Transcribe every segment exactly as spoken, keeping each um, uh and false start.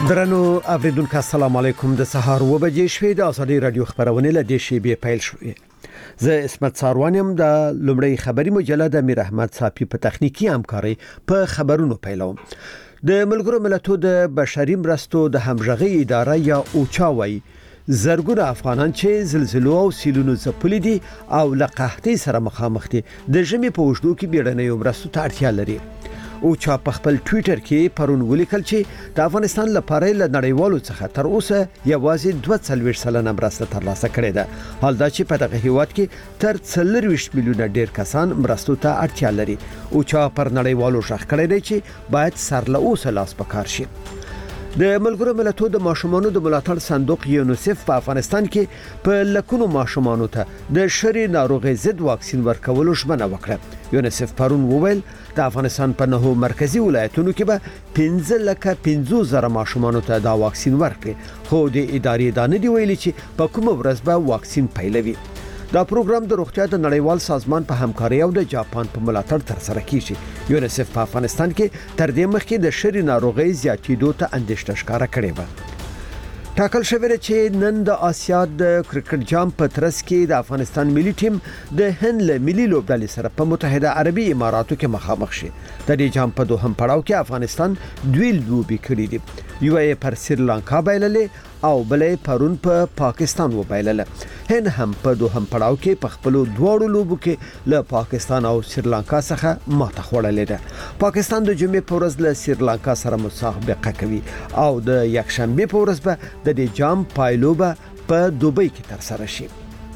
درنو اوریدونکو السلام علیکم. د سهار و بجې شوې د ازادي رادیو خبرونه له دې شی به پیل شوې. زه اسمت ساروانم د لومړی خبري مجله د امیر احمد صافي په تخنیکی همکاري په خبرونو پیلوم. د ملګرو ملتونو د بشري مرستو د همغږي اداره یا اوچاوي زرګونه افغانان چې زلزلو او سیلونو ځپلي دي او له قحطۍ سره مخامخ دي د ژمي په وشدو کې بیړنۍ مرستو ته اړتیا لري. او چا په خپل ټوئیټر کې پرون ولیکل چې د افغانستان لپاره له نړیوالو څخه تر اوسه یوازې دوه څلوېښت سلنه مرسته ترلاسه کړې ده، حال دا چې په دغه هیواد کې تر څلورویشت میلیونه ډیر کسان مرستو ته اړتیا لري. او چا پر نړیوالو ژغ کړی دی چې باید سر له اوسه لاس پکار شي. د ملګرو ملتونو د ماشومانو د ملاتړ صندوق یونیسف په افغانستان کې په لکونو ماشومانو ته د شری ناروغي ضد واکسین ورکولو ژمنه وکړه. یونیسف پرون وویل د افغانستان په نهو مرکزی ولایتونو کې به پنځه لکه پنځوس زره ماشومانو ته دا واکسین ورکړي، خو د ادارې دانه دی ویلي چې په کومه ورځ به واکسین پیلوي. دا پروګرام د روغتیا د نړیوال سازمان په همکاري او د جاپان په ملاتړ تر سره کیږي. یونیسف په افغانستان کې تر دې مخکې د شری ناروغي زیاتېدو ته اندېښنه ښکاره کړې و. ټاکل شوی چې نن د آسیا د کرکټ جام په ترڅ کې د افغانستان ملي ټیم د هند له ملي لوبډلې سره په متحده عربي اماراتو کې مخامخ شي. د دې جام په دوهم پړاو کې افغانستان دوی لوبي کړې دي، یو یې پر سریلانکا بایللې او بلې پرون په پا پاکستان وبایلله. هند هم په دوهم پړاو کې په خپل دواړو لوبو کې له پاکستان او سریلانکا څخه ماته خوړلې ده. پاکستان د جمعې په ورځ له سریلانکا سره مسابقه کوي او د یکشنبه په ورځ به د دې جام پایلوبه په دوبۍ کې تر سره شي.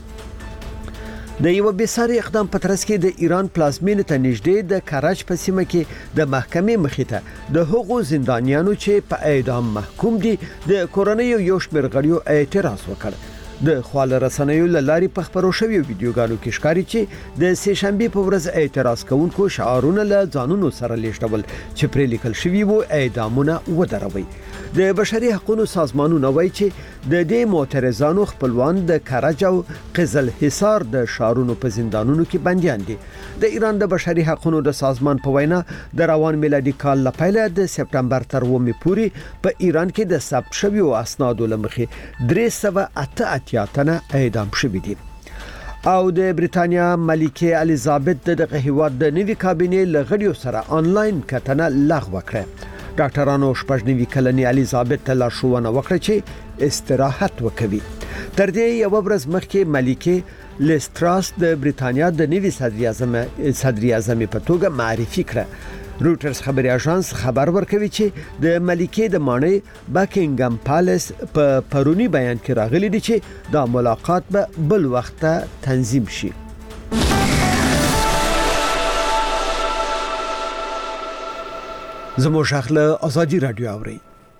د یو بېساري اقدام په ترڅ کې د ایران پلازمینې ته نږدې د کراچ په سیمه کې د محکمې مخې ته د هغو زندانیانو چې په اعدام محکوم دي د کورنۍ یو شمېر غړیو اعتراض وکړ. د خواله رسنیو لاري په خبرو شوی ویډیوګانو کې ښکاري چې د سه شنبه په ورځ اعتراض کوونکو شعارونه له ځانونو سره لیږدول چې پر لیکل شوی وو اعدامونه ودروي. د بشري حقوقو سازمانونو وایي چې د دې معترضانو خپلوان د کرج او قزل حصار د شهرونو په زندانونو کې بنديان دي. د ایران د بشري حقوقو د سازمان په وینا د روان میلادي کال لپاره د سپتمبر تر اوومې پورې په ایران کې د ثبت شویو اسنادو لمخې درې سوه اته اتیا تنه اعدام شوي دي. او د بریتانیا ملکه الیزابت دغه هیواد د نوي کابینې لغړیو سره آنلاین کتنه لغوه کړه. ډاکټرانو شپږنیوي کلنې الیزابت ته لارښوونه وکړه چې استراحت وکړي. تر دې یو ورځ مخکې ملکه لیستراس د بریتانیا د نوي صدر اعظم صدر اعظم په توګه معرفي کړه. روټرز خبري اژانس خبر ورکوي چې د ملکه د مانې بکینګم پالیس په پرونی بیان کې راغلي دي چې دا ملاقات به بل وخت تنظیم شي. زموږ شخله ازادي رادیو اوري.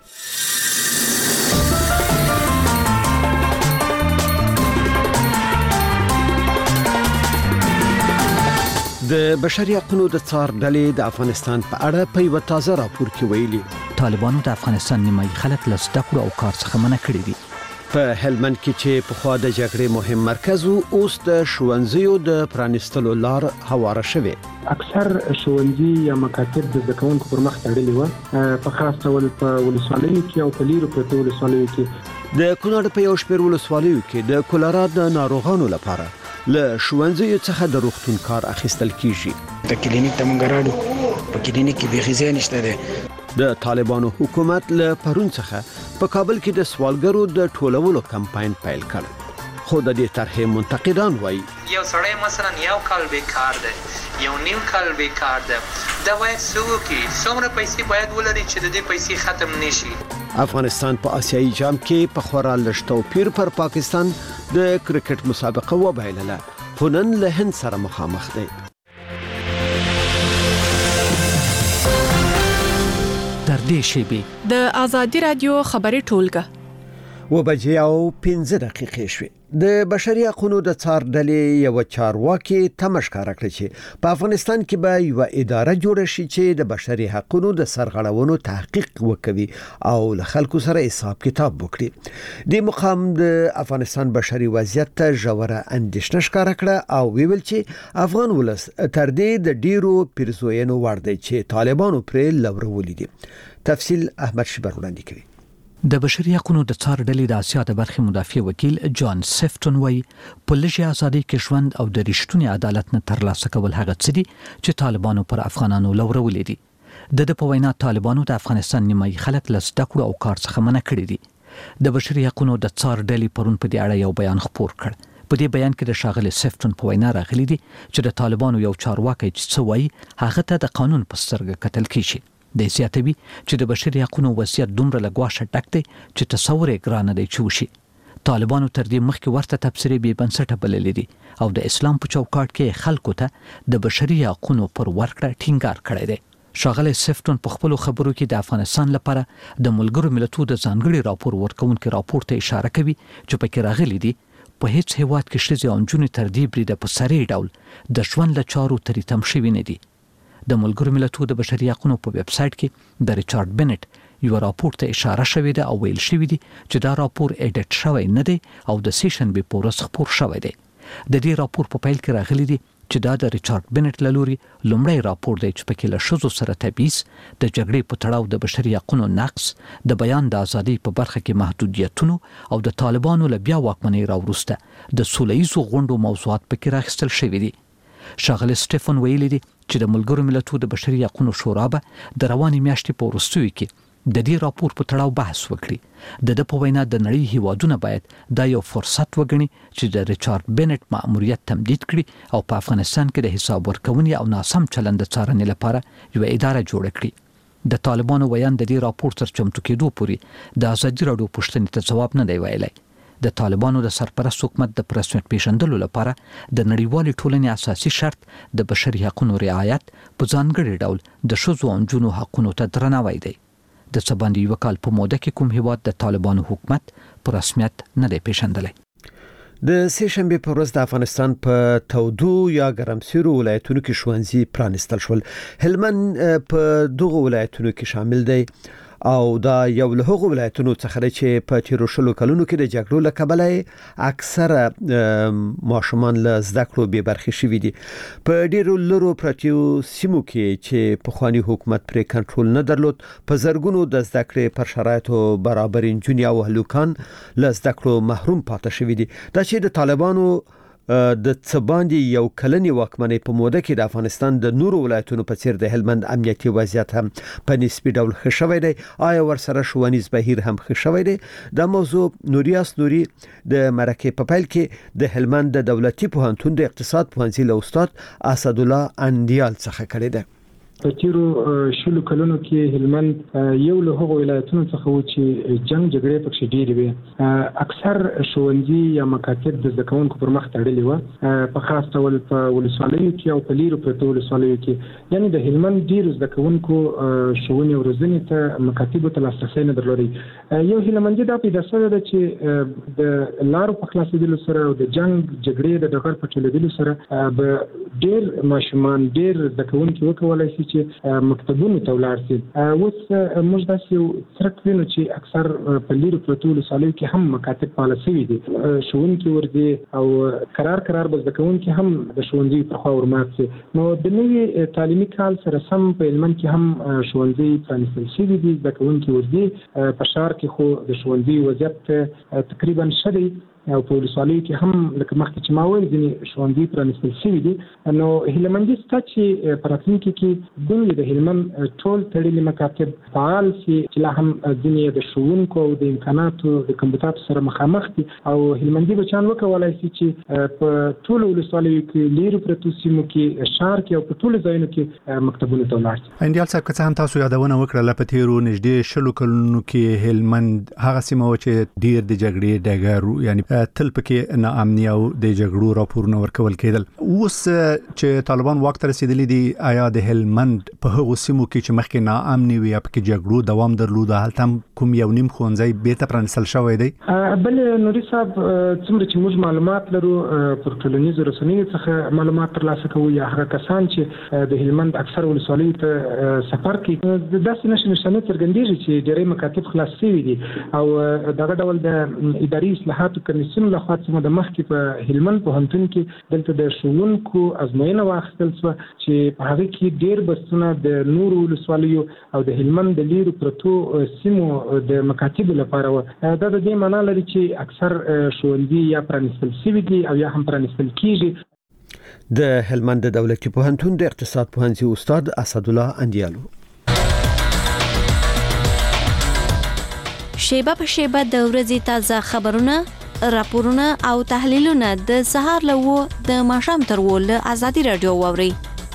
د بشري حقوقو د څار ډلې د افغانستان په اړه په یو تازه راپور کې ویلي طالبانو د افغانستان نیمایي خلک له زده کړو او کار څخه منع کړي دي. په هلمند کې چې په خوا د جګړې مهم مرکز اوس د ښوونځیو د پرانیستلو لار هواره شوه. اکثر ښوونځي یا مکاتب د ځکهونکو پر مخ تړلي و، په خاص ډول په ولسوالیو کې او په لیرو پرتو ولسوالیو کې. د کونړ په یو شمېر ولسوالیو کې د کولرا د ناروغانو لپاره له ښوونځیو څخه د روغتون کار اخیستل کیږي. د کلینیک ته مونږ راړو، په کلینیک کې به غذا نشته ده. د طالبانو حکومت له پرون څخه په کابل کې د سوالګرو د ټولولو کمپاین پیل کړ، خو د دې طرحې منتقدان وایي یو سړی مثلا یو کال بیکار دی، یو نیم کال بیکار دی، دا باید څه وکړي؟ څومره پیسې باید ولري چې د دې پیسې ختم نشي؟ افغانستان په آسیایي جام کې په خورا لږ توپیر پر پاکستان د کرکټ مسابقه وبایلله، خو نن له هند سره مخامخ دی. در دې شیبې د ازادي رادیو خبري ټولګه و بجې او پنځه دقیقې شوې. د بشري حقوقو د څار ډلې یو چارواکي تماشکار کړ چې په افغانستان کې به یو اداره جوړ شي چې د بشري حقوقو د سرغړونو تحقیق وکوي او له خلکو سره حساب کتاب وکړي. د مقام د افغانستان بشري وضعیت ته ژوره اندېښنه ښکاره کړه او ویل چې افغان ولس تر دې د ډیرو پیرزوینو وړ دی چې طالبانو پرې لورولې دي. تفصیل احمد شبر وړاندې کوي. د بشري حقوقو د څار ډلې د اسیا د برخې مدافع وکیل جان سیفټون وایي په لږه ازادي کې ژوند او د رښتونی عدالت نه ترلاسه کول هغه څه دي چې طالبانو پر افغانانو لورولې دي د د په وینا طالبانو د افغانستان نیمایي خلک له زده کړو او کار څخه منع کړي دي د بشري حقوقو د څار ډلې پرون په دې اړه یو بیان خپور کړ په دې بیان کې د شاغلي سیفټون په وینا راغلي دي چې د طالبانو یو چارواکي چې څه وایي هغه ته د قانون په سترګه کتل کیږي د سیاتوي چې د بشري حقوقو وضعیت دومره لګواشه ټک دی چې تصور یې ګران دی چې وشي طالبانو تر دې مخکې ورته تفسیري به بنسټه بللې دي او د اسلام په چوکاټ کې خلکو ته د بشري حقوقو پر ورکړه ټینګار کړی دی شاغلي سیفټون په خپل خبرو کې د افغانستان لپاره د ملګرو ملتونو د ځانګړي راپور ورکونکو راپور ته اشاره کوي چې پکې راغلي دي په هیڅ هیواد کې ښځې او نجونې تر دې بریده په سري ډول د ژوند له چارو ترې تم شوي نه دي د ملګرو ملتونو د بشري حقوقو په ویب سټ کې د ریچارډ بنټ یو راپور ته اشاره شوې ده او ویل شوې دي چې دا راپور اډیټ شوی نه دی او د سیشن به پورس خبر شوی دی د دې راپور په پیل کې راغلي دي چې دا د ریچارډ بنټ لوري لومړی راپور دی چې پکې له شذو سره تبعیض د جګړې په تړاو د بشري حقوقو نقص د بیان د ازادۍ په برخه کې محدودیتونو او د طالبانو له بیا واکمنۍ راوروسته د سولهییزو غونډو موضوعات پکې راخستل شوي دي شاغلي سټيفن ویلي دي چې د ملګرو ملتونو د بشري حقوقو شورا به د رواني میاشتې په وروستیو کې د دې راپور په تړاو بحث وکړي د د په وینا د نړۍ هیوادونه باید دا یو فرصت وګڼي چې د ریچارډ بنټ مأموریت تمدید کړي او په افغانستان کې د حساب ورکونې او ناسم چلند څارنې لپاره یو اداره جوړه کړي د طالبانو ویان د دې راپور تر چمتو کېدو پورې د ازادي راډیو پوښتنې ته ځواب نه دی ویلی د طالبانو د سرپرست حکومت د پرسمت پیژندلو لپاره د نړیوال ټولنې اساسي شرط د بشري حقوقو رعایت په ځانګړي ډول د ښځو او نجونو حقوقو ته درناوی دی د څه باندې یو کال په موده کې کوم هیواد د طالبانو حکومت په رسمیت نه دی پیژندلی د سهشنبه په ورځ د افغانستان په تودو یا ګرمسیرو ولایتونو کې ښوونځي پرانستل شول هلمند په دغه ولایتونو کې شامل دی او دا یو له هغو ولایتونو څخه چې په تیرو شلو کلونو کې د جګړو له کبله اکثره ماشومان له زده کړو بې برخې شوي دي په ډیرو لرو پرتیو سیمو کې چې پخوانی حکومت پرې کنټرول نه درلود په زرګونو د زده کړې پر شرایطو برابر نجونې او هلکان له زده کړو محروم پاتې شوي دي دا چې د طالبانو د څباندې یو کلنی واکمنۍ په موده کې د افغانستان د نورو ولایتونو په څیر د هلمند امنیتي وضعیت هم په نسبي ډول ښه شوی دی آیا ورسره ښوونیز بهیر هم ښه شوی دی دا موضوع نوریاس نوري د مرکه په پیل کې د هلمند د دولتي پوهنتون د اقتصاد پوهنځي له استاد اسد الله اندیال څخه کړی دی په تیرو شلو کلونو کې هلمند یو له هغو ولایتونو څخه و چې جنگ جګړې پکې ډېرې وي اکثر ښوونځي یا مکاتب د زده کوونکو پر مخ تړلي وو په خاص ډول په ولسوالیو کې او په لیرو پرتو ولسوالیو کې یعنی د هلمند ډېرو زده کوونکو ښوونې او روزنې ته مکاتبو ته لاسرسی نه درلودی یو هلمندي دا پیدا شوی ده چې د لارو په خلاصېدلو سره او د جنگ جګړې د ډګر په ټولېدلو سره به ډېر ماشومان ډېر زده کوونکي وکولای شي چې مکتبونو ته ولاړ شي اوس موږ داسې یو څرک وینو چې اکثر په لیرو پرتو ولسوالیو کې هم مکاتب فعاله شوي دي ښوونکي ورځي او قرار قرار به زده کوونکي هم د ښوونځي په خوا ورمات شي نو د نوي تعلیمي کال سره سم په هلمند کې هم ښوونځي پرانیستل شوي دي زده کوونکي ورځي په ښار کې خو د ښوونځي وضعیت تقریبا ښه دی او په ولسوالیو کې هم لکه مخکې چې ما ویل ځینې ښوونځي پرانیستل شوي دي نو هلمندي سته چې په راتلونکي کې دوی د هلمند ټول تړلي مکاتب فعال شي چې لا هم ځینې د ښوونکو او د امکاناتو د کمپیوټر سره مخامخ دي او هلمندي بچیان وکولای شي چې په ټولو ولسوالیو کې لیرو پرتو سیمو کې ښار کې او په ټولو ځایونو کې مکتبونو ته ولاړ شي اندیال صاحب که څه هم تاسو یادونه وکړه په تیرو نږدې شلو کلونو کې هلمند هغه سیمه و چې ډیر د جګړې ډګر یعنی تل پکې ناامني او د جګړو راپورونه ورکول کېدل اوس چې طالبان واک ته رسیدلي دي آیا د هلمند په هغو سیمو کې چې مخکې ناامني وي پکې جګړو دوام درلود هلته کوم یو نیم ښوونځی بیرته پرانیستل شوی دی بل نوري صاحب څومره چې موږ معلومات لرو پر ټولنیزو رسنیو څخه معلومات ترلاسه کوو یا هغه کسان چې د هلمند اکثر ولسوالیو ته سفر کوي داسې نښې نښانې څرګندېږي چې ډېری مکاتب خلاص شوي دي او دغه ډول د اداري اصلاحاتو کمیسیون پالیسونو لخوا چې د مخکې په هلمند پوهنتون کې دلته د ښوونکو ازموینه واخیستل شوه چې په هغه کې ډېر بستونه د نورو ولسوالیو او د هلمند د لیرو پرتو سیمو د مکاتبو لپاره وه. دا د دې معنا لري چې اکثر ښوونځي یا پرانیستل شوي دي او یا هم پرانیستل کیږي. د هلمند دولتي پوهنتون د اقتصاد پوهنځي استاد اسدالله اندیالو. شیبه په شیبه د ورځې تازه خبرونه، راپورونه او تحلیلونه د سهار له و د ماښام تر و له ازادي رادیو واوري.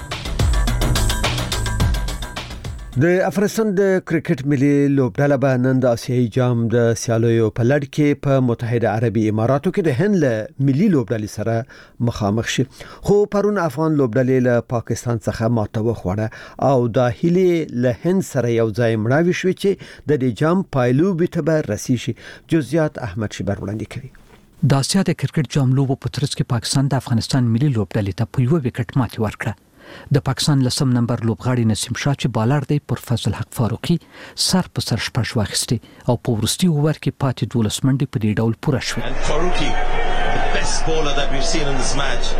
د افغانستان د کرکټ ملي لوبډله به نن د آسیایي جام د سیالیو په لړ کې په متحده عربي اماراتو کې د هند له ملي لوبډلې سره مخامخ شي. خو پرون افغان لوبډلې له پاکستان څخه ماته وخوړه او د هیلې له هند سره یو ځای مړاوي شوې چې د دې جام پایلوبې ته به رسي شي. جزئیات احمد شیبر وړاندې کوي. د آسیا د کرکټ جام لوبو په ترڅ کې پاکستان د افغانستان ملي لوبډلې ته په یو وکټ ماتې ورکړه. د پاکستان لسم نمبر لوبغاړي نسیم شاه چې بالر دی پر فضل حق فاروقي سر په سر شپږ واخیستي او په وروستي اوور کې پاتې دولس منډې په دې ډول پوره شوې. فاروقي the best bowler that we've seen in this match.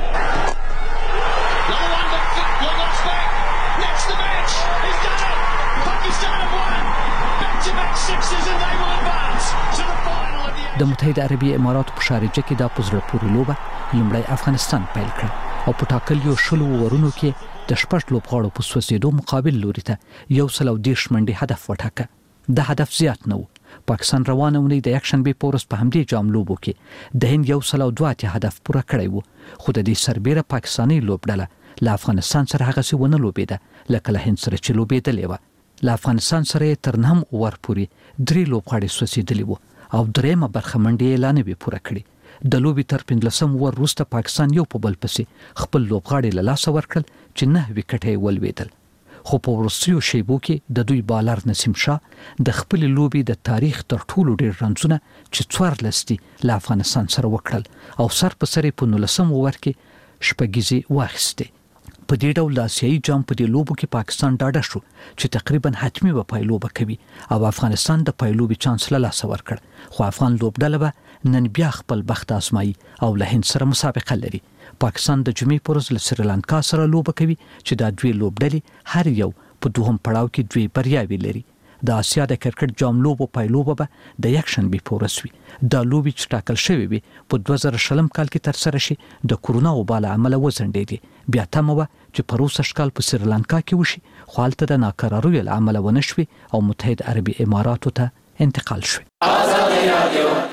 Next the match is done it. Pakistan have won. Back to back sixes and they will advance to the final of the د متحده عربي اماراتو په شارجه کې د پوزړه پورې لوبه لومړی افغانستان پیل کړ او په ټاکلو شلو ورونو کې د شپږ لوبغاړو په سوسیدو مقابل لوري ته یو سل او دېرش منډې هدف وټاکه. د هدف زیات نه و. پاکستان روانه ونی د یک شنبه په ورځ په همدې جام لوبو کې د هند یو سل او دوه اتیا هدف پوره کړی و. خو د دې سربېره پاکستاني لوبډله له افغانستان سره هغه څه ونه لوبېده لکه له هند سره چې لوبېدلې وه. له افغانستان سره تر نهم اوور پورې درې لوبغاړي سوسیدلي وو او درېمه برخه منډې یې لا نه وې پوره کړې. د لوبي تر پنځلسم اوور وروسته پاکستان یو په بل پسې خپل لوبغاړي له لاسه ورکړل چې نه وکټ یې ولوېدل. خو په وروستیو شیبو کې د دوی بالر نسیم شاه د خپل لوبي د تاریخ تر ټولو ډېر رنزونه چې څوارلس دي له افغانستان سره وکړل او سر په سر په نولسم اوور کې شپږیزې واخیستې. په دې ډول د آسیایي جام په دې لوبو کې پاکستان ډاډه شو چې تقریبا حتمی به پایلوبه کوي او افغانستان د پایلوبې چانس له لاسه ورکړ. خو افغان لوبډله به نن بیا خپل بخت آزمایي او له هند سره مسابقه لري. پاکستان د جمعې په ورځ له سریلانکا سره لوبه کوي چې دا دوی لوبډلې هر یو په دوهم پړاو کې دوی بریاوې لري. د آسیا د کرکټ جام لوبو پایلوبه به د یک شنبه په ورځ وي. دا لوبې چې ټاکل شوې وي په دوه زره شلم کال کې تر سره شي د کورونا وبا له امله وځنډېدې. بیا تمه وه چې په روس اشکال په سریلانکا کې وشي خو هلته د ناکراریو له امله ونه شوې او متحده عربي اماراتو ته انتقال شوې.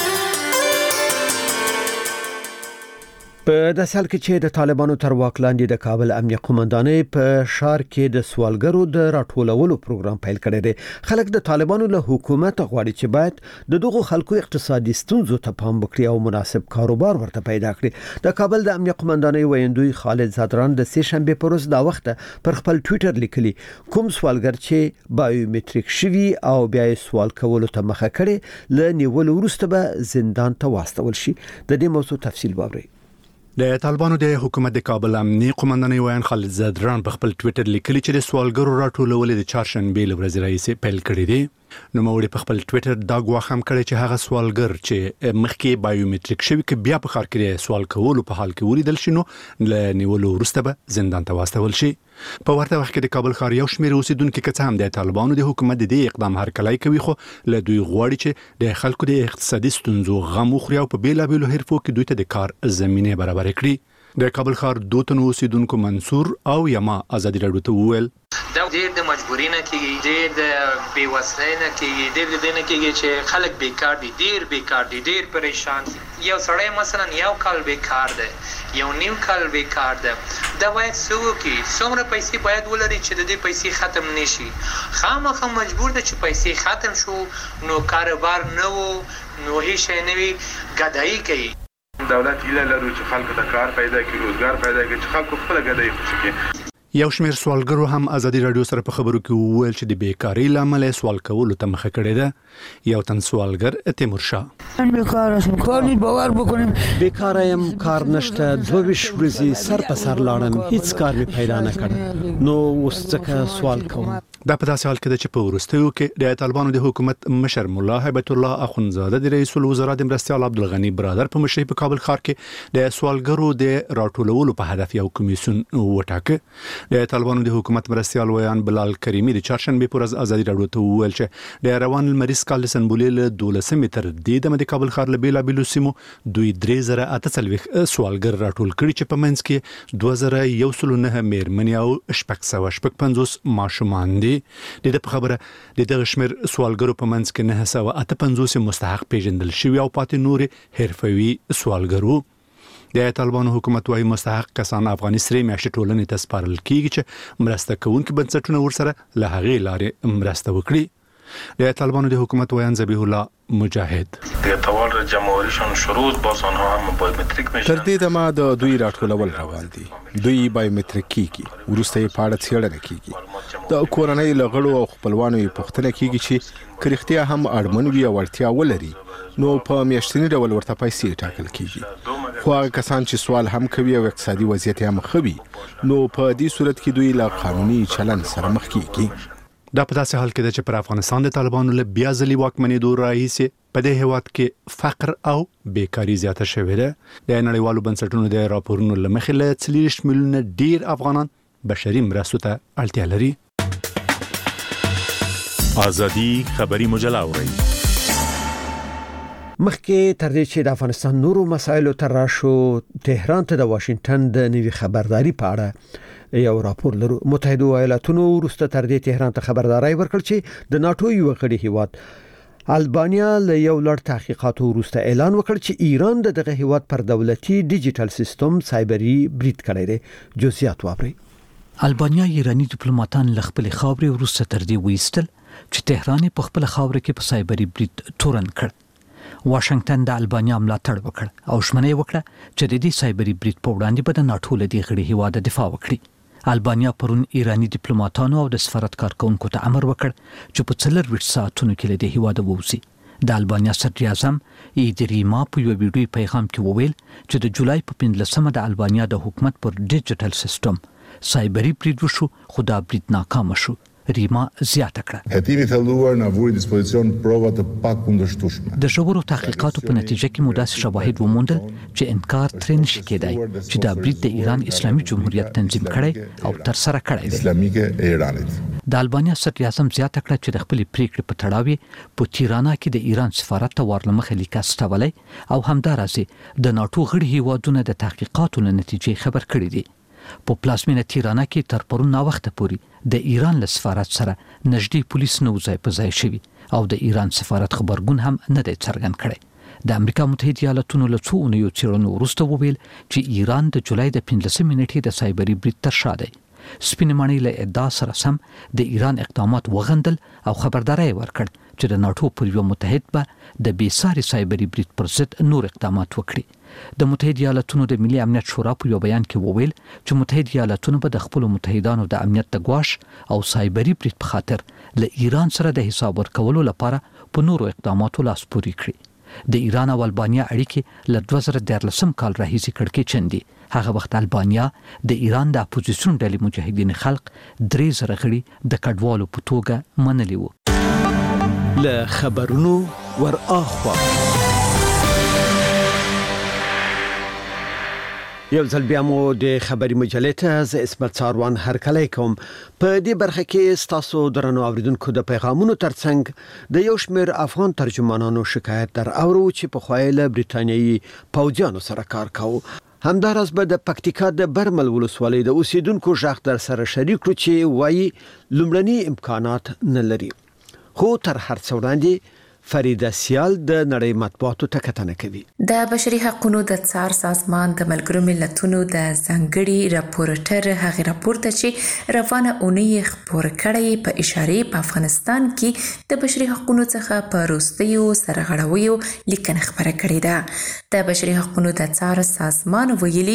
په داسې حال کې چې د طالبانو تر واک لاندې د کابل امنیه قومندانۍ په ښار کې د سوالګرو د راټولولو پروګرام پیل کړی دی. خلک د طالبانو له حکومت غواړي چې باید د دغو خلکو اقتصادي ستونزو ته پام وکړي او مناسب کاروبار ورته پیدا کړي. د کابل د امنیه قومندانۍ ویندوی خالد زادران د سه شنبه په ورځ دا وخت پر خپل ټوئیټر لیکلي کوم سوالګر چې بایومټریک شوی او بیا سوال کولو ته مخه کړي له نیول وروسته به زندان ته واستول شي. د دې موضوع تفصیل واورئ. د طالبانو د حکومت د کابل امنیه قومندانۍ ویان خالد زادران په خپل ټوئیټر لیکلي چې د سوالګرو راټولول د چهارشنبه له ورځې راهیسې پیل کړی دی. نو موږ په خپل ټوئیټر دا ګواښ هم کړی چې هغه سوالګر چې مخکې بایومټریک شوی کې بیا په خار کې سوال کولو په حال کې ولیدل شي نو له نیولو وروسته به زندان ته واستول شي. په ورته وخت کې د کابل ښار یو شمېر اوسیدونکو کې هم د طالبانو د حکومت د دې اقدام هرکلی کوي خو له دوی غواړي چې د خلکو د اقتصادي ستونزو غم وخوري او په بیلابیلو حرفو کې دوی ته د کار زمینه برابر کړي. د کابل ښار دوه تنو اوسیدونکو منصور او یما ازادي راډیو ته وویل دا ډېر د مجبورۍ نه کېږي، ډېر د بېوسۍ نه کېږي، ډېر د دې نه کېږي چې خلک بیکار دي، ډېر بیکار دي، ډېر پریشان دي. یو سړی مثلا یو کال بیکار دی، یو نیم کال بیکار دی، دا باید څه وکړي؟ څومره پیسې باید ولري چې د دې پیسې ختم نشي؟ خامخا مجبور دی چې پیسې ختم شو نو کاروبار نه و نو هیڅ شی نه وي، ګدایي کوي. دولت ایله لرو چې خلکو ته کار پیدا کړي، روزګار پیدا کړي، چې خلکو خپل ګدایي خوشي کړي. یو شمېر سوالګرو هم ازادي راډیو سره په خبرو کې وویل چې د بیکاری لامل سوال کولو ته مخه کړې ده. یو تن سوالګر تیمور شاه بیکار هستم، کار نیست باور بکنیم. بیکار یم، کار نشته، دویش ورځې سر په سر لاړم، هیڅ کار می پیدا نه کړ. نو اوس څه سوال کوم. دا په داسې حال کې چې په ورستیو کې د طالبانو د حکومت مشر مولا هیبت الله اخونزاده د رئیس الوزرا د مرستیال عبدالغنی برادر په مشرۍ په کابل ښار کې د سوالګرو د راټولولو په هدف یو کمیسیون وټاکه. د طالبانو د حکومت مرستیال ویان بلال کریمی د چهارشنبه پر ورځ ازادي راډیو ته وویل چې د روان المریض کال سنبولې له دولسمې تر دې د کابل ښار له بیلابیلو سیمو دوی درې زره اته څلوېښت سوالګر راټول کړي چې په منځ کې دوه زره یو سل نه میرمنې او شپږ سوه شپږ پنځوس ماشومان دي. د دې په خبره د دغه شمېر سوالګرو په منځ کې نه سوه اته پنځوس مستحق پیژندل شوي او پاتې نورې حرفوي سوالګرو. د طالبانو حکومت وايي مستحق کسان افغاني سرې میاشتې ټولنې ته سپارل کیږي چې مرسته کوونکي بنسټونه ورسره له هغې لارې مرسته وکړي. د طالبانو د حکومت ویان ذبیح الله مجاهد دیتوال جمهوریشون شروط باز آنها هم بایومتریک میشن. تر دې دمه د دوی راټولول روان دي. دوی بایومتریک کیږي، وروسته یې پاړه څېړنه کیږي. د کورنۍ لغړو او خپلوانو یې پوښتنه کیږي چې کرختیا هم اړمن وي او اړتیا ولري، نو په میاشتني ډول ورته پیسې ټاکل کیږي. خو هغه کسان چې سوال هم کوي او اقتصادي وضعیت یې هم ښه وي، نو په دې صورت کې دوی له قانوني چلن سره مخ کیږي. دا په داسې حال کې ده چې پر افغانستان د طالبانو له بیا ځلې واکمنېدو راهیسې په دې هېواد کې فقر او بیکاري زیاته شوې ده. د نړیوالو بنسټونو د راپورونو له مخې له څلوېښت میلیونه ډېر افغانان بشري مرستو ته اړتیا لري. ازادي خبري مجله اورئ. مخکې تر دې چې د افغانستان نورو مسایلو ته راشو، تهران ته د واشنگټن د نوي خبرداري په اړه یو راپور لرو. متحده ایالاتونو وروسته تر دې تهران ته خبرداري ورکړ چې د ناتو یو غړي هیواد البانیا له یو لړ تحقیقاتو وروسته اعلان وکړ چې ایران د دغه هیواد پر دولتي ډیجیټل سیستم سایبری برید کړی دی. جزئیات واورئ. البانیا ایرانی ډیپلوماټان له خپل خاورې وروسته تر دې وایستل چې تهران په خپل خاور کې په سایبری برید تورن کړ. واشنگټن د البانیا ملاتړ وکړ او ژمنه وکړه چې د دې سایبری برید په وړاندې به د ناتو له دې غړي هیواد دفاع وکړي. البانیا پرون ایرانی ډیپلوماټانو او د سفارت کارکونکو ته امر وکړ چې په څلور ساعتونو کې له دې هیواد ووځي. د البانیا صدر اعظم ایدریما په یو ویډیوي پیغام کې وویل چې د جولای په پنځلسمه د البانیا د حکومت پر ډیجیټل سیستم سایبری برید وشو، خو دا برید ناکام شو. ریما زیاته کړه. د ژورو تحقیقاتو په نتیجه کې مو داسې شواهد وموندل چې انکار ترې نشي کېدای چې دا برید د ایران اسلامي جمهوریت تنظیم کړی او تر سره کړی دی. د البانیا صدر اعظم زیاته کړه چې د خپل پریکړې په تړاو په تیرانا کې د ایران سفارت ته ورلمخه لیک استولای او همدارسه د ناتو غړي هیوادونو د تحقیقاتو له نتیجې خبر کړی دی. په پلازمینه تیرانا کې تر پرون نا وخت پورې د ایران له سفارت سره نږدې پولیس نو ځای په ځای شوی او د ایران سفارت خبرګون هم نه دی څرګند کړی. د امریکا متحده ایالاتونو له څو اونیو څېړنو وروسته وویل چې ایران د جولای د پنځلسمې نیټې د سایبری برید تر شا دی. سپینې ماڼۍ له ادعا سره سم د ایران اقدامات وغندل او خبرداري ورکړ چې د ناتو پر یو متحد به د بیساري سایبری برید پر ضد نور اقدامات وکړي. د متحده ایالاتونو د ملي امنیت شورا په یو بیان کې وویل چې متحده ایالاتونو به د خپل متحدانو د امنیت د ګواښ او سایبری برید په خاطر له ایران سره د حساب ورکولو لپاره په نورو اقداماتو لاس پوري کړي. د ایران او البانیا اړیکې له دوه زره دیارلسم کال راهیسې کړکېچن دي. هغه وخت البانیا د ایران د اپوزیسیون ډلې مجاهدین خلق درې زره غړي د کډوالو په توګه منلي وو. له خبرونو ور اخوا یو ځل بیا مو د خبري مجلې ته ز اسمت ساروان هرکلی کوم. په دې برخه کې ستاسو درنو اوریدونکو د پیغامونو ترڅنګ د یو شمېر افغان ترجمانانو شکایت در اورو چې په خوایله بریټانیایي پوځیانو سره کار کاوه. همدارس به د پکتیکا د برمل ولسوالۍ د اوسیدونکو ژغ در سره شریک کړو چې وایي لومړني امکانات نه لري. خو تر هر څه وړاندې فریده سیال د نړۍ مطبوعاتو ته کتنه کوي. د بشري حقوقو د څار سازمان د ملګرو ملتونو د ځانګړي راپورټر هغه راپور ته چې روانه اونۍ خبر کړی په اشاره په افغانستان کې د بشري حقوقو څخه په روستیو سرغړویو لیکنه خبره کړې ده. د بشري حقوقو د څار سازمان ویلي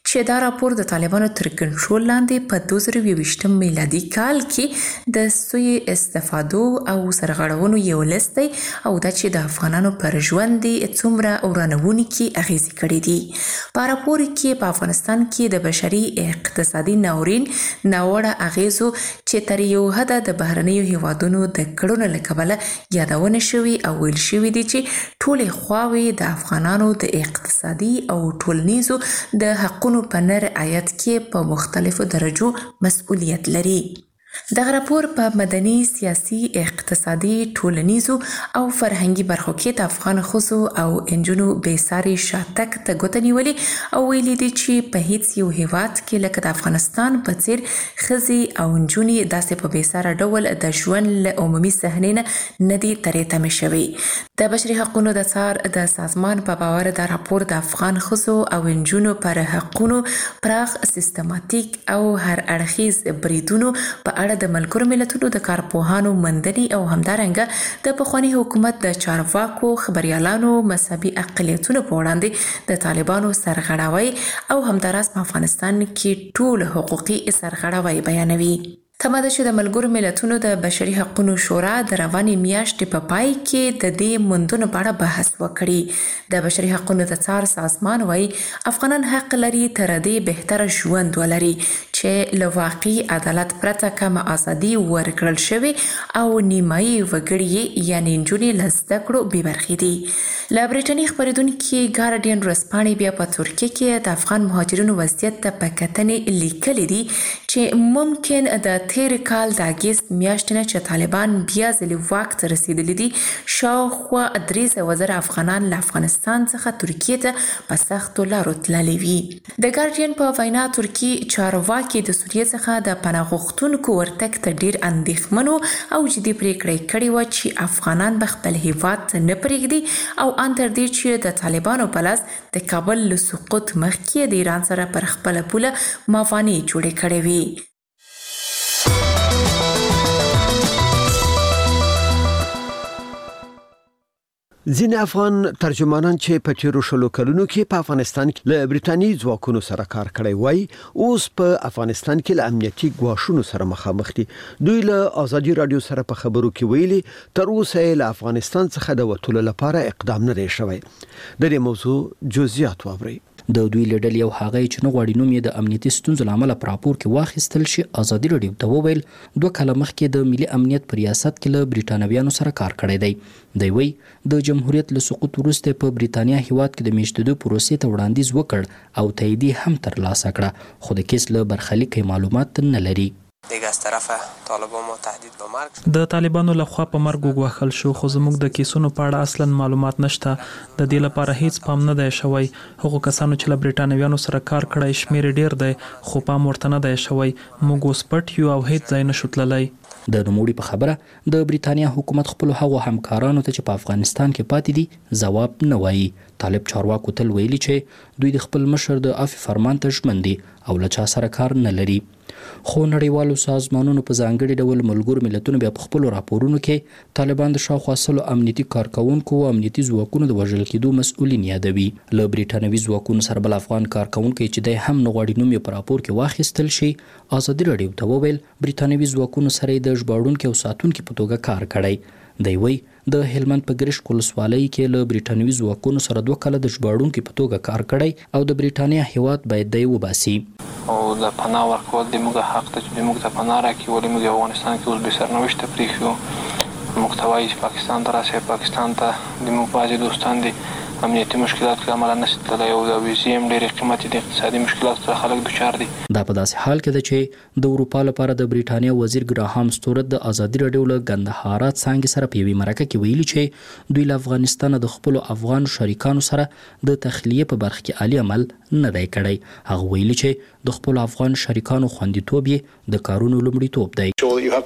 چې دا راپور د طالبانو تر کنټرول لاندې په دوه زره یوویشتم میلادي کال کې د سوی استفادو او سرغړونو یو لیست دی او دا چې د افغانانو پر ژوند څومره ورانوونکي اغیزې کړې دي. په راپور کې په افغانستان کې د بشري اقتصادي ناورین ناوړه اغیزو چې تر یو حده د بهرنیو هیوادونو د کړنو له کبله یادونه شوي او ویل شوي دي چې ټولې خواوې د افغانانو د اقتصادي او ټولنیزو د حقونو په نه رعایت کې په مختلفو درجو مسؤلیت لري. دغه راپور په مدني، سیاسي، اقتصادي، ټولنیزو او فرهنګي برخو کې د افغان ښځو او نجونو بېساري شاتګ ته ګوته نیولې او ویلي دي چې په هیڅ یو هیواد کې لکه د افغانستان په څیر ښځې او نجونې داسې په بېساره ډول د ژوند له عمومي صحنې نه نه دي ترې تمې شوي. د بشري حقونو د څار د سازمان په باور دا راپور د افغان ښځو او نجونو پر حقونو پراخ سیستماتیک او هر اړخیز بریدونو په اړه د ملګرو ملتونو د کارپوهانو مندنې او همدارنګه د پخواني حکومت د چارواکو، خبريالانو، مذهبي اقلیتونو په وړاندې د طالبانو سرغړاوي او همداراز په افغانستان کې ټول حقوقي سرغړاوي بیانوي. تمه ده چې د ملګرو ملتونو د بشري حقونو شورا د روانې میاشتې په پای کې د دې موندنو په اړه بحث وکړي. د بشري حقونو د څار سازمان وايي افغانان حق لري تر دې بهتره ژوند ولري چې له واقعي عدالت پرته کم ازادي ورکړل شوی او نیمایي وګړي یعنې نجونې له زده کړو بې برخې دي. له بریټانیې خپرېدونکي ګارډین ورځپاڼې بیا په ترکیه کې د افغان مهاجرینو وضعیت ته په کتنې لیکلي دي چې ممکن د تیر کال د اګست میاشتې نه چې طالبان بیا ځلې واک ته رسېدلي دي شاوخوا درې سوه زره افغانان له افغانستان څخه ترکیې ته په سختو لارو تللي وي. د ګارډین په وینا ترکي چارواکي د سوریې څخه د پناه غوښتونکو ورتګ ته ډیر اندېښمن او جدي پریکړې کړې وه چې افغانان به خپل هیواد ته نه پرېږدي او ان تر دې چې د طالبانو په لاس د کابل له سقوط مخکې د ایران سره پر خپله پوله موانع جوړې کړې وي. ځینې افغان ترجمانان چې په تیرو شلو کلونو کې په افغانستان کې له بریټانیې ځواکونو سره کار کړی وای اوس په افغانستان کې له امنیتي ګواښونو سره مخامخ دي. دوی له ازادي رادیو سره په خبرو کې ویلي تر اوسه له افغانستان څخه د وټولو لپاره اقدام نه دی شوی. د دې موضوع جزئیات واورئ. د دوی لیدل یو هغه چې نو غواړي نوم یې د امنیتي ستونزو لامل پر راپور کې واخیستل شي. ازادي رادیو ته وویل دوه کاله مخکې د ملي امنیت پر ریاست کې له بریټانویانو سره کار کړی دی. دوی وی د جمهوریت له سقوط وروسته په بریټانیا هیواد کې د میشتېدو پروسې ته وړاندیز وکړ او تایید هم ترلاسه کړه خو د کیس له برخلیک معلومات نه لري. دیگه از طرف طالبان ما تهدید به مرګ د طالبانو لخوا په مرګ وګواښل شو خو زموږ د کیسونو په اړه اصلا معلومات نشته. د دې لپاره هیڅ پام نه دی شوی. هغو کسانو چې له بریټانویانو سره کار کړی شمیر ډیر دی خو پام ورته نه دی شوی. موږ اوس پټ یو او هیڅ ځای نشو تللی. د نوموړي په خبره د بریټانیا حکومت خپل هغو همکارانو ته چې په افغانستان کې پاتې دي ځواب نه وایي. طالب چارواکو تل ویلي چې دوی د خپل مشر د عفو فرمان ته ژمن دي او له چا سره کار نه لري. خو نړیوالو سازمانونو په ځانګړي ډول ملګرو ملتونو بیا په خپل راپورونو کې طالبان د شاوخوا سلو امنیتي کارکونکو او امنیتي ځواکونو د وژل کېدو مسؤلین یادوي. له بریټانوي ځواکونو سره بل افغان کارکونکي چې دی هم نه غواړي نوم یې په راپور کې واخیستل شي ازادي رادیو ته وویل بریټانوي ځواکونو سره د ژباړونکي او ساتونکي په توګه کار کړی. دی وی د هلمند په ګرشک ولسوالۍ کې له بریټانوي ځواکونو سره دوه کاله د ژباړونکي په توګه کار کړی او د بریټانیا هیواد باید دی وباسي او د پناه ورکول د موږ حق ته چې موږ ته پناه راکړي ولې موږ افغانستان کې اوس بې سرنوشته پرېښیو. محتوایی چې پاکستان ته راسي پاکستان ته د موږ بعضې دوستان دي امنیتي مشکلات له امله نشي تللی او د ویزې هم ډېرې قیمتي دي. اقتصادي مشکلاتو سره خلک دچار دي. دا په داسې حال کې ده چې د اروپا لپاره د بریټانیا وزیر ګراهام ستورت د ازادي رادیو له ګندهارا څانګې سره په یوې مرکه کې ویلي چې دوی له افغانستان د خپلو افغان شریکانو سره د تخلیې په برخه کې عالی عمل نه دی کړی. هغه ویلي چې د خپلو افغان شریکانو خوندیتوب یې د کارونو لومړیتوب دی.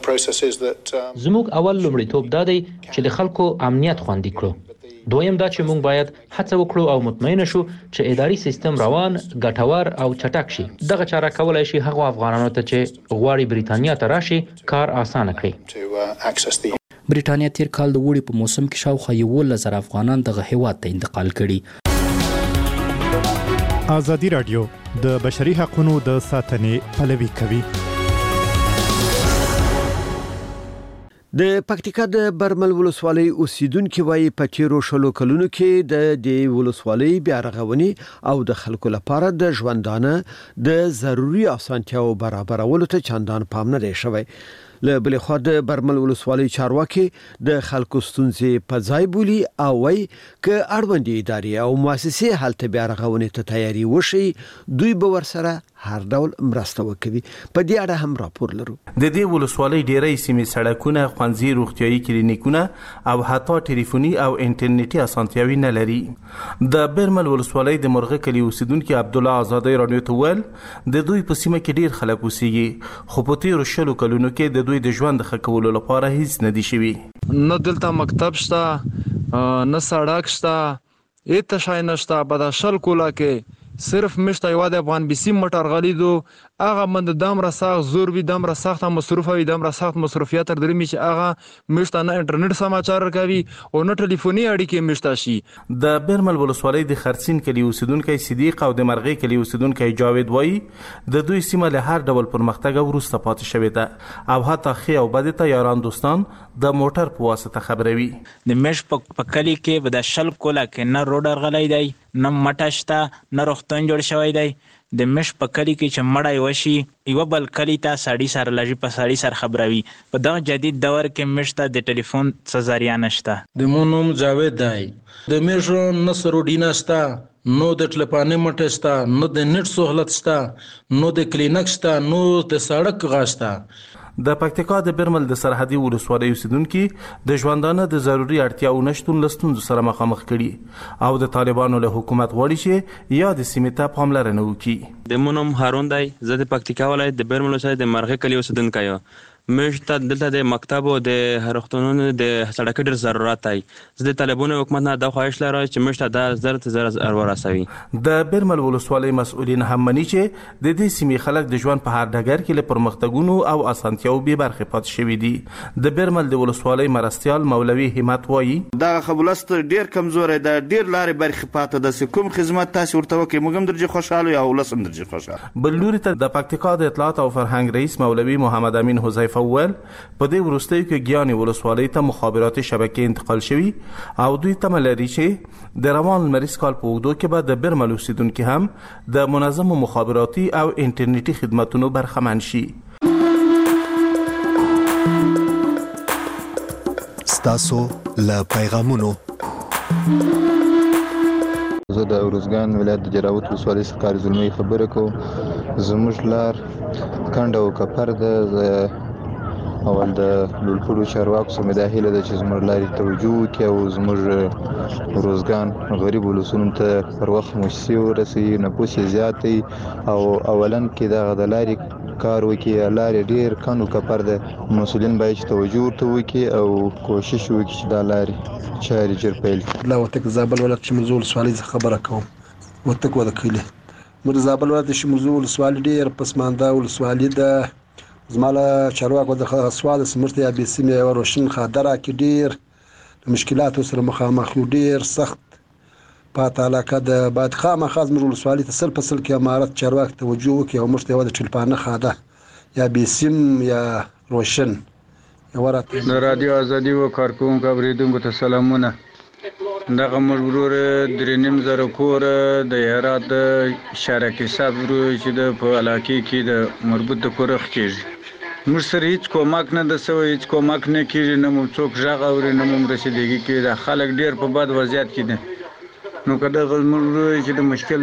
زموږ اول لومړیتوب دا دی چې د خلکو امنیت خوندي کړو. دویم دا چې موږ باید هڅه وکړو او مطمئن شو چې اداري سیستم روان، ګټور او چټک شي. دغه چاره کولای شي هغو افغانانو ته چې غواړي بریټانیا ته راشي کار اسانه کړي. بریټانیا تیر کال د وړي په موسم کې شاوخوا یولس زره افغانان دغه هیواد ته انتقال کړي. ازادي رادیو د بشري حقوقو د ساتنې پلوي کوي. د پکتیکا د برمل ولسوالۍ اوسیدونکو وايي په تیرو شلو کلونو کې د دې ولسوالۍ بیا رغونی او د خلکو لپاره د ژوندانه د ضروري اسانتیاو برابرولو ته چندان پام نه دی شوی. له بل خوا د برمل ولسوالۍ چارواکي د خلکو ستونزې په ځای بولی او وايي ک اړوندې ادارې او مؤسسې حالت بیا رغونې ته تیاری وشي دوی به ورسره هر ډول مرسته وکړي. په دې اړه هم راپور لرو. د دې ولسوالۍ ډېرې سیمې سړکونه، ښوونځي، روغتيایي کلینیکونه او حتی ټلیفوني او انټرنیټي اسانتیاوي نه لري. د برمل ولسوالۍ د مرغه کلی اوسیدونکو عبد الله آزادی رادیو ته ویل د دوی په سیمه کې ډېر خلک اوسېږي خو په تیرو شلو کلونو کې د دوی د ژوند ښه کولو لپاره هیڅ نه دي شوي. نه دلته مکتب شته، نه سړک شته، هیڅ شی نشته. په دا شل کولا کې صرف مشته یو د افغان بیسی موټر غلیدو هغه مند دمر ساخ زور وی دمر ساخت مصرف وی دمر ساخت مصرفیات تر درې چې هغه مشته نه انټرنیټ سماچار کوي او نه ټلیفوني اړیکې مشته شي. د برمل ولسوالۍ د خرسین کلی اوسیدونکو صدیق او د مرغې کلی اوسیدونکو جاوید وای د دوی سیمه له هر ډول پرمختګ ورسته پاتې شوې ده او حتی خي او بد ته یاران دوستان د موټر په واسطه خبروي. د مش په کلی کې د شل کولا کې نه روډر غلای دی، نه مټشتا، نه روختون جوړ شوی دی. د مش په کلی کې چې مړای وشي یو بل کلی ته ساړي سره لږی په ساړي سره خبروي. په دغه جدید دور کې مشته د ټلیفون سزاریا نشته. د مونوم جاوید دی. د مشو نصر ډینا ستا، نو د ټلیفون مټ ستا، نو د نت سہولت ستا، نو د کلینک ستا، نو د سړک غاستا. د پکتیکا د برمل د سرحدي ولسوالۍ اوسیدونکو د ژوندانه د ضروري اړتیاو نشټون لستونزو سره مخامخ کړي او د طالبانو له حکومت غواړي چې یا د سیمې ته پاملرنه وکړي. د مونوم هارون دی. زه د پکتیکا ولایت د برمل ولسوالۍ د مرغه کلی اوسیدونکی یم. مشته دلته د مکتب او د روغتونونو د سړک ډېر ضرورت دی. زه د طالبانو حکومت نه د خواهش لرم چې مشته د زر ته زر ورسوي. د برمل ولسوالۍ مسؤلین هم مني چې د دې سیمې خلک د ژوند په هر ډګر کې له پرمختګونو او اسانتیاو به برخه پات شوي دي. د برمل د ولسوالۍ مرستيال مولوي همت وایي دا خبرست ډېر کمزور دی، ډېر لارې برخه پات ده. کوم خدمات تاسو ورته وکي موږ هم درجه خوشاله یو ولسم درجه خوشاله. بل لوري ته د پکتیکا د اطلاعات او فرهنګ رئیس مولوي محمد امین حذیفه اول په دې وروستیو کې ګیانې ولسوالۍ ته مخابراتي شبکې انتقال شوي او دوی تمه لري چې د روان لمریز کال په اوږدو کې به د برمل اوسیدونکي هم د منظمو مخابراتي او انټرنیټي خدماتونو برخمن شي. ستاسو له پیغامونو زه د اورزګان ولایت د جراوت ولسوالۍ څخه کار زلمي خبره کوم. زموږ لار کنده او کپر ده اول د لولپړو چارواکو سمه د هیله د چې زموږ لارې توجه وکړي او زموږ روزګان غریب ولسونو ته پر وخت مشسي ورسي، نفوس زیات دی او اولن کې دغه د لارې کار وکړي. لارې ډېر کم او کپر ده، مسؤلین باید چې توجه ورته وکړي او کوشش وکړي چې دا لارې چارې ژر پیل کړي. لا وتک زابل ولایت شمول ولسوالۍ څخه خبره کوم. وتک ودکلی مر زابل ولایت شمول ولسوالۍ ډېر پسمانده ولسوالۍ ده. زماله چارواکو د سوال سمرته یا بسیمه او روشن خاطره کې ډیر مشکلات سره مخامخ یو ډیر سخت پات علاقه د بعد خامخ ازمر ولسوالۍ ته سل په سل کې امارت چارواک توجه وکي او مرته د ټلپانه خاده یا بسیم یا روشن یا ورته د رادیو ازادي و کارکونکو اوریدونکو ته سلامونه. دغه مرور درنیم زره کور د هرات شارکي صاحب چې د په علاقې کې د مربوط د کورخ کېږي. موږ سره هیڅ کومک نه د سوی هیڅ کومک نه کېږي، نه مو څوک غږ اوري نه مو رسیدګي کې. د خلک ډیر په بد وضعیت کې دي. نو کله موږ چې د مشکل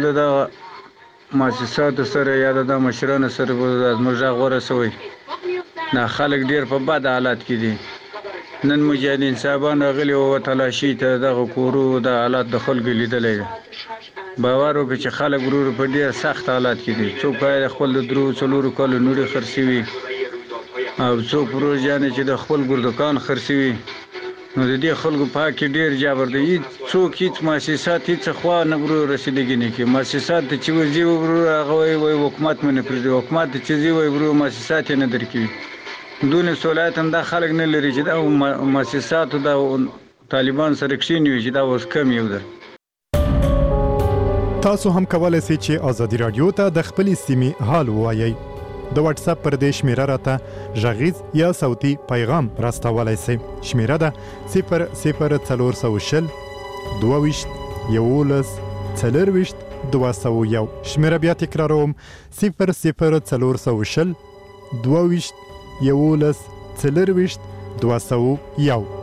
د مؤسساتو سره یا د مشرانو سره موږ غږ ورسوي، دا خلک ډیر په بد حالت کې دي. نن مجاهدین صاحبان غلي او تلاشي ته دغه کورو د حالات د خلکو لیدلې. باور وکړي چې خلک ورور په ډیر سخت حالات کې دي. څوک باید خپل درو څلورو کالو نوري خرڅوي او څوک پروژانه چې د خپل ګردکان خرڅوي. نو د دې خلکو پاکي ډیر جابر دي. څوک هیڅ مؤسسات هیڅ خوا نه ورور رسیدګي نه کوي. مؤسسات چې وځي ورور هغه وي حکومت منه پرې حکومت چې وځي ورور مؤسسات نه درکوي. دونه سولات هم دا خلک نه لري چې دا مؤسسات د طالبان سره کښینوي چې دا اوس کم یو ده. تاسو هم کولای شئ چې ازادي رادیو ته د خپل سیمې حال ووایئ. د واتس اپ پر دې شمیره راته غږیز یا صوتي پیغام راستولای شئ. شمیره ده صفر صفر څلور سوه شل دوه ویشت یولس څلور ویشت دوه سوه یو. شمیره بیا تکراروم صفر صفر څلور سوه شل دوه ویشت یولس څلور ویشت دوه سوه یو.